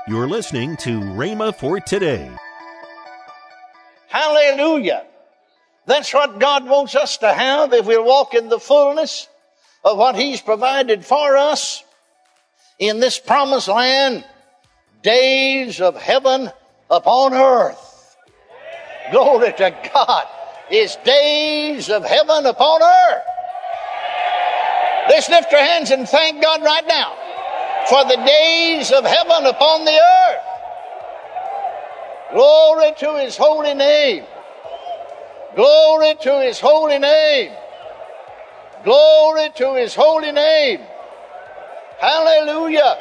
You're listening to Rhema for Today. Hallelujah. That's what God wants us to have if we'll walk in the fullness of what He's provided for us in this promised land, days of heaven upon earth. Glory to God. It's days of heaven upon earth. Let's lift our hands and thank God right now for the days of heaven upon the earth. Glory to His holy name. Glory to His holy name. Glory to His holy name. Hallelujah.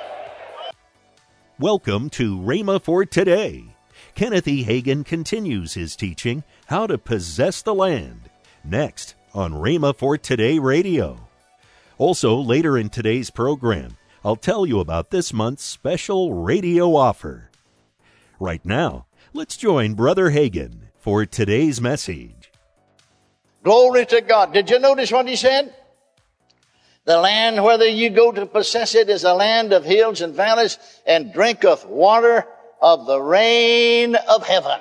Welcome to Rhema for Today. Kenneth E. Hagin continues his teaching, How to Possess the Land, next on Rhema for Today Radio. Also, later in today's program, I'll tell you about this month's special radio offer. Right now, let's join Brother Hagin for today's message. Glory to God. Did you notice what he said? The land, whether you go to possess it, is a land of hills and valleys, and drinketh water of the rain of heaven.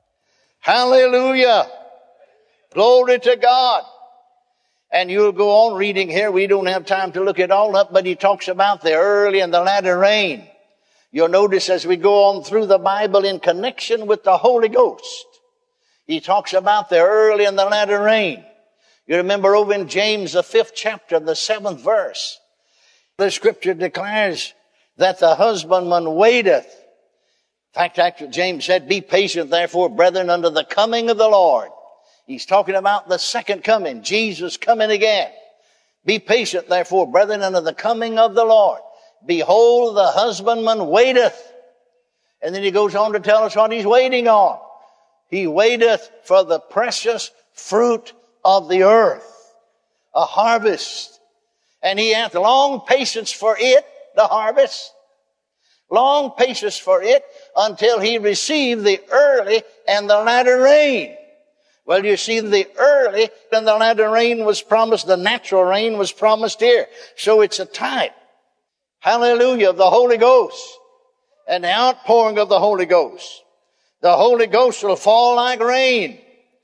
Hallelujah. Glory to God. And you'll go on reading here. We don't have time to look it all up, but he talks about the early and the latter rain. You'll notice as we go on through the Bible in connection with the Holy Ghost, he talks about the early and the latter rain. You remember over in James, the 5th chapter, the 7th verse, the scripture declares that the husbandman waiteth. In fact, actually, James said, be patient, therefore, brethren, unto the coming of the Lord. He's talking about the second coming, Jesus coming again. Be patient, therefore, brethren, unto the coming of the Lord. Behold, the husbandman waiteth. And then he goes on to tell us what he's waiting on. He waiteth for the precious fruit of the earth, a harvest. And he hath long patience for it, the harvest. Long patience for it until he receive the early and the latter rain. Well, you see, the early and the latter rain was promised, the natural rain was promised here. So it's a type, hallelujah, of the Holy Ghost and the outpouring of the Holy Ghost. The Holy Ghost will fall like rain.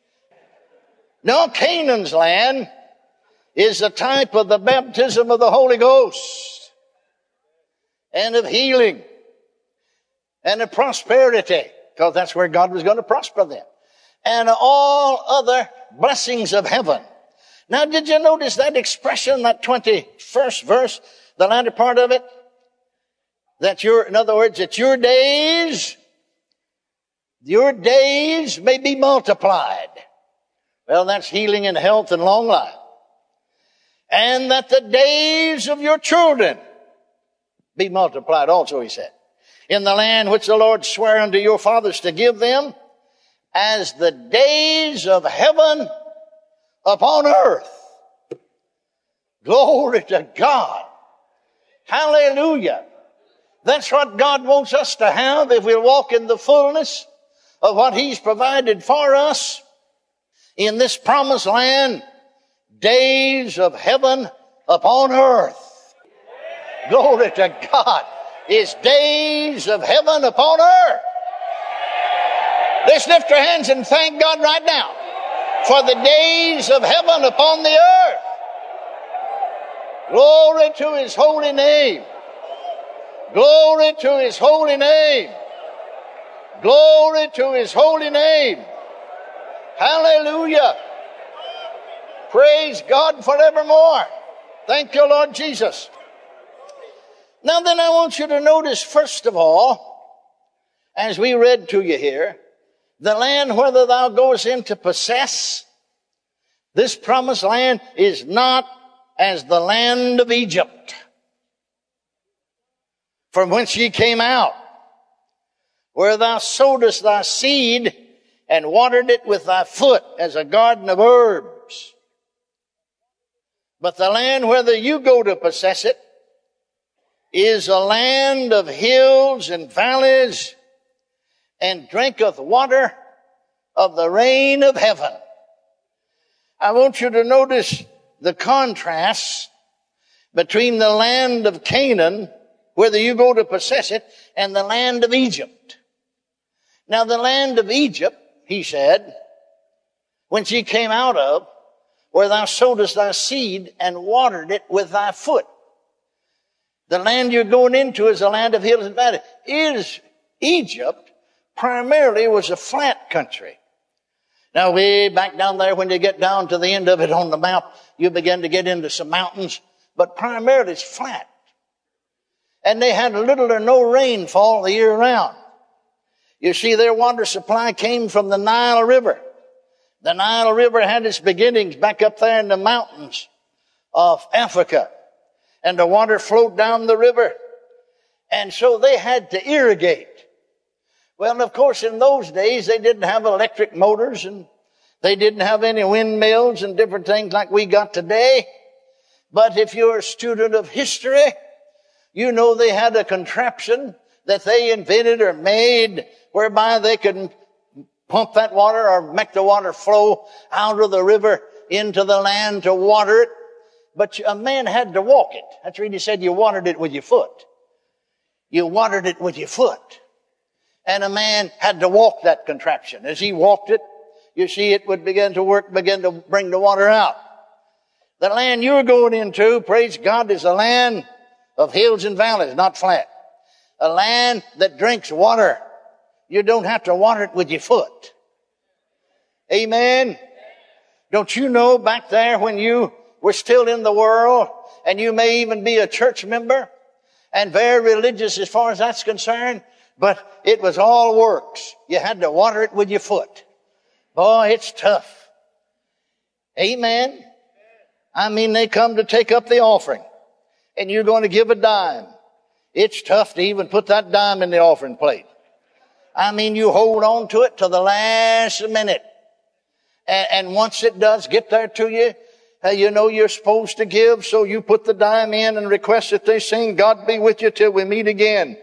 Now, Canaan's land is a type of the baptism of the Holy Ghost and of healing and of prosperity, because that's where God was going to prosper them, and all other blessings of heaven. Now, did you notice that expression, that 21st verse, the latter part of it? In other words, that your days may be multiplied. Well, that's healing and health and long life. And that the days of your children be multiplied also, he said, in the land which the Lord sware unto your fathers to give them, as the days of heaven upon earth. Glory to God. Hallelujah. That's what God wants us to have if we'll walk in the fullness of what He's provided for us in this promised land, days of heaven upon earth. Glory to God. It's days of heaven upon earth. Let's lift our hands and thank God right now for the days of heaven upon the earth. Glory to His holy name. Glory to His holy name. Glory to His holy name. Hallelujah. Praise God forevermore. Thank you, Lord Jesus. Now then, I want you to notice, first of all, as we read to you here, the land whether thou goest in to possess, this promised land is not as the land of Egypt, from whence ye came out, where thou sowedest thy seed and watered it with thy foot as a garden of herbs. But the land whether you go to possess it is a land of hills and valleys, and drinketh water of the rain of heaven. I want you to notice the contrast between the land of Canaan whither you go to possess it, and the land of Egypt. Now the land of Egypt, he said, when she came out of, where thou sowedest thy seed and watered it with thy foot. The land you're going into is a land of hills and valleys. Egypt primarily was a flat country. Now way back down there, when you get down to the end of it on the map, you begin to get into some mountains, but primarily it's flat. And they had little or no rainfall the year round. You see, their water supply came from the Nile River. The Nile River had its beginnings back up there in the mountains of Africa. And the water flowed down the river. And so they had to irrigate. Well, of course, in those days, they didn't have electric motors and they didn't have any windmills and different things like we got today. But if you're a student of history, you know they had a contraption that they invented or made whereby they could pump that water or make the water flow out of the river into the land to water it. But a man had to walk it. That's why he said you watered it with your foot. You watered it with your foot. And a man had to walk that contraption. As he walked it, you see it would begin to work, begin to bring the water out. The land you're going into, praise God, is a land of hills and valleys, not flat. A land that drinks water. You don't have to water it with your foot. Amen. Don't you know back there when you were still in the world, and you may even be a church member and very religious as far as that's concerned, but it was all works. You had to water it with your foot. Boy, it's tough. Amen. I mean, they come to take up the offering, and you're going to give a dime. It's tough to even put that dime in the offering plate. I mean, you hold on to it till the last minute. And once it does get there to you, you know you're supposed to give, so you put the dime in and request that they sing, God be with you till we meet again.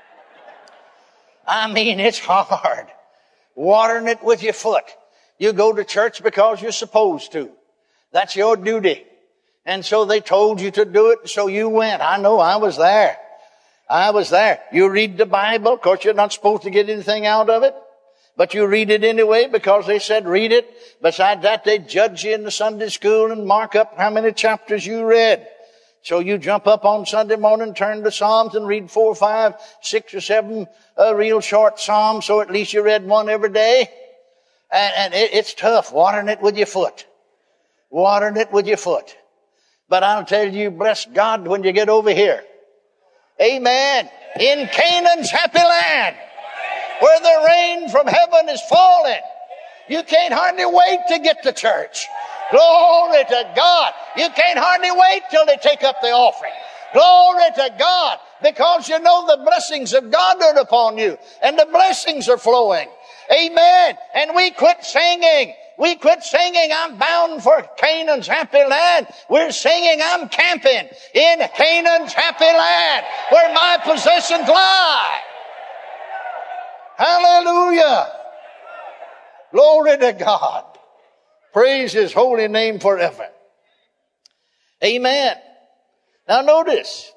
I mean, it's hard. Watering it with your foot. You go to church because you're supposed to. That's your duty. And so they told you to do it, so you went. I know, I was there. I was there. You read the Bible. Of course, you're not supposed to get anything out of it. But you read it anyway because they said read it. Besides that, they judge you in the Sunday school and mark up how many chapters you read. So you jump up on Sunday morning, turn to Psalms and read 4, 5, 6 or 7 real short Psalms. So at least you read one every day. And it's tough watering it with your foot. Watering it with your foot. But I'll tell you, bless God when you get over here. Amen. In Canaan's happy land, where the rain from heaven is falling. You can't hardly wait to get to church. Glory to God. You can't hardly wait till they take up the offering. Glory to God. Because you know the blessings of God are upon you. And the blessings are flowing. Amen. And we quit singing. We quit singing, I'm bound for Canaan's happy land. We're singing, I'm camping in Canaan's happy land, where my possessions lie. Hallelujah. Glory to God. Praise His holy name forever. Amen. Now notice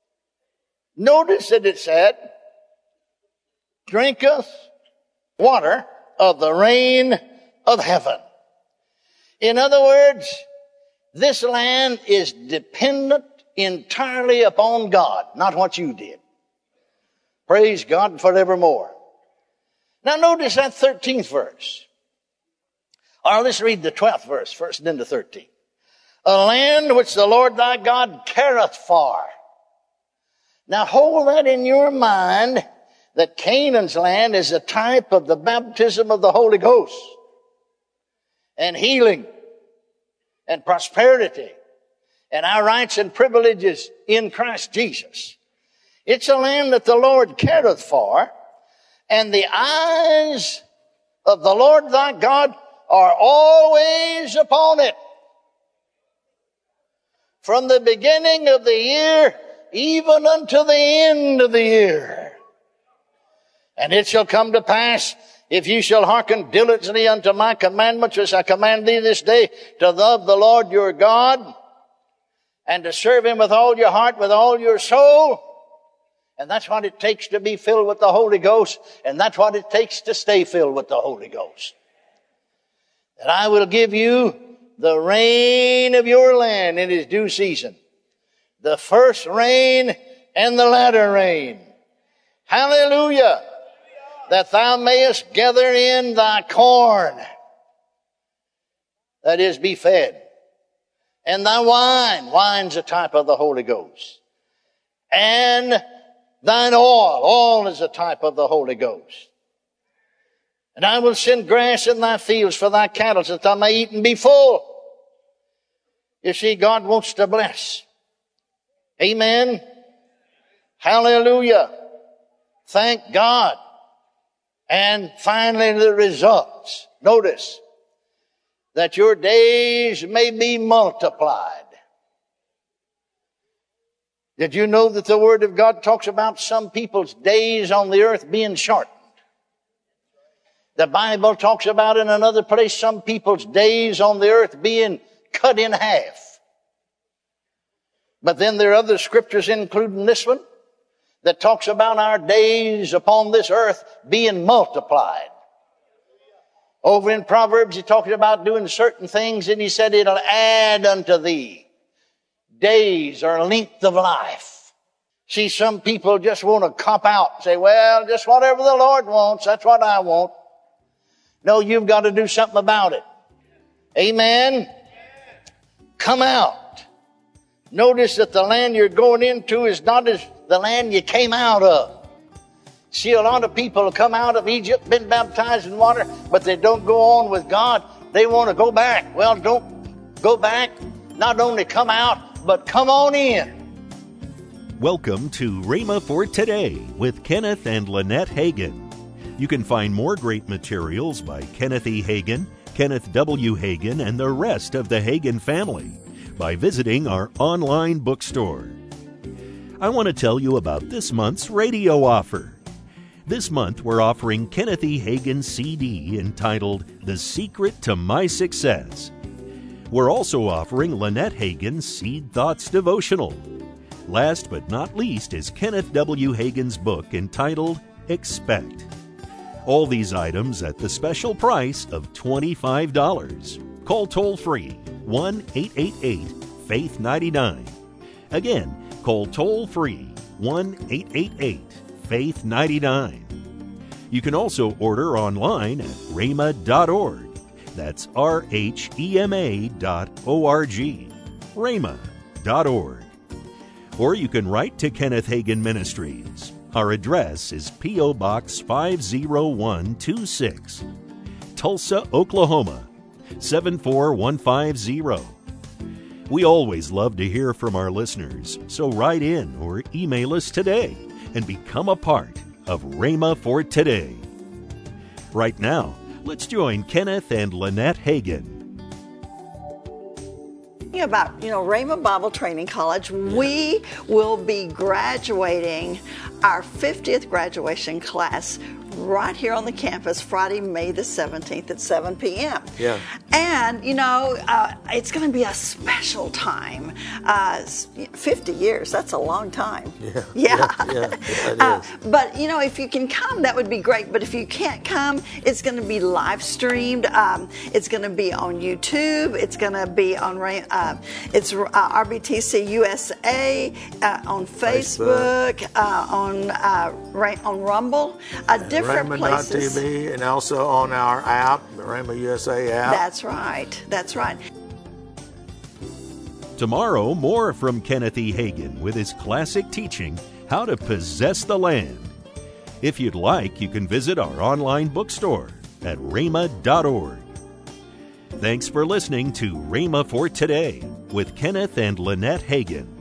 that it said, drinketh water of the rain of heaven. In other words, this land is dependent entirely upon God, not what you did. Praise God forevermore. Now notice that 13th verse. Or let's read the 12th verse first and then the 13th. A land which the Lord thy God careth for. Now hold that in your mind, that Canaan's land is a type of the baptism of the Holy Ghost. And healing and prosperity and our rights and privileges in Christ Jesus. It's a land that the Lord careth for, and the eyes of the Lord thy God are always upon it. From the beginning of the year, even unto the end of the year. And it shall come to pass, if you shall hearken diligently unto my commandments, which I command thee this day, to love the Lord your God, and to serve Him with all your heart, with all your soul, And that's what it takes to be filled with the Holy Ghost. And that's what it takes to stay filled with the Holy Ghost. That I will give you the rain of your land in its due season. The first rain and the latter rain. Hallelujah. That thou mayest gather in thy corn. That is, be fed. And thy wine. Wine's a type of the Holy Ghost. And thine oil. Oil is a type of the Holy Ghost. And I will send grass in thy fields for thy cattle, that thou may eat and be full. You see, God wants to bless. Amen. Hallelujah. Thank God. And finally, the results. Notice that your days may be multiplied. Did you know that the Word of God talks about some people's days on the earth being shortened? The Bible talks about in another place some people's days on the earth being cut in half. But then there are other scriptures, including this one, that talks about our days upon this earth being multiplied. Over in Proverbs, he talked about doing certain things, and he said it'll add unto thee days or length of life. See, some people just want to cop out and say, well, just whatever the Lord wants, that's what I want. No, you've got to do something about it. Amen. Come out. Notice that the land you're going into is not as the land you came out of. See, a lot of people have come out of Egypt, been baptized in water, but they don't go on with God. They want to go back. Well, don't go back. Not only come out, but come on in. Welcome to Rhema for Today with Kenneth and Lynette Hagin. You can find more great materials by Kenneth E. Hagin, Kenneth W. Hagin, and the rest of the Hagin family by visiting our online bookstore. I want to tell you about this month's radio offer. This month we're offering Kenneth E. Hagin's CD entitled The Secret to My Success. We're also offering Lynette Hagin's Seed Thoughts Devotional. Last but not least is Kenneth W. Hagin's book entitled Expect. All these items at the special price of $25. Call toll-free 1-888-FAITH-99. Again, call toll-free 1-888-FAITH-99. You can also order online at rhema.org. That's RHEMA.org. rhema.org. Or you can write to Kenneth Hagin Ministries. Our address is P.O. Box 50126, Tulsa, Oklahoma 74150. We always love to hear from our listeners, so write in or email us today and become a part of Rhema for Today. Right now, let's join Kenneth and Lynette Hagin. About, Rhema Bible Training College, we will be graduating our 50th graduation class right here on the campus Friday, May the 17th at 7 p.m. Yeah. And, it's going to be a special time. 50 years, that's a long time. Yeah, it is. But, if you can come, that would be great. But if you can't come, it's going to be live streamed. It's going to be on YouTube. It's going to be on RBTC USA, on Facebook. On Rumble. Different places. Rhema.tv, and also on our app, the Rhema USA app. That's right. Tomorrow, more from Kenneth E. Hagin with his classic teaching, How to Possess the Land. If you'd like, you can visit our online bookstore at rhema.org. Thanks for listening to Rhema for Today with Kenneth and Lynette Hagin.